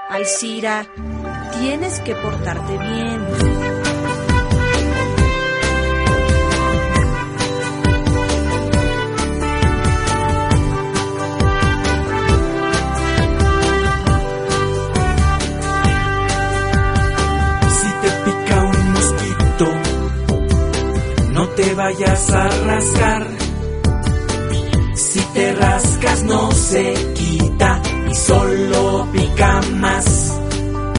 Alcira, tienes que portarte bien. Si te pica un mosquito, no te vayas a rascar. Si te rascas no se quita y solo pica más.